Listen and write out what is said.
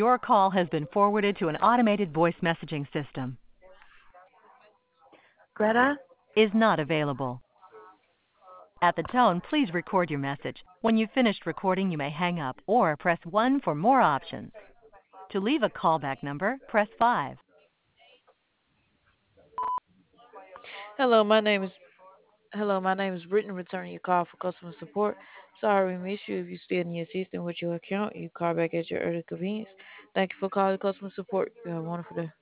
Your call has been forwarded to an automated voice messaging system. Greta? Is not available. At the tone, please record your message. When you've finished recording, you may hang up or press 1 for more options. To leave a callback number, press 5. Hello, my name is Brittany. Returning your call for customer support. Sorry we missed you. If you still need assistance with your account, you call back at your early convenience. Thank you for calling customer support. You have a wonderful day.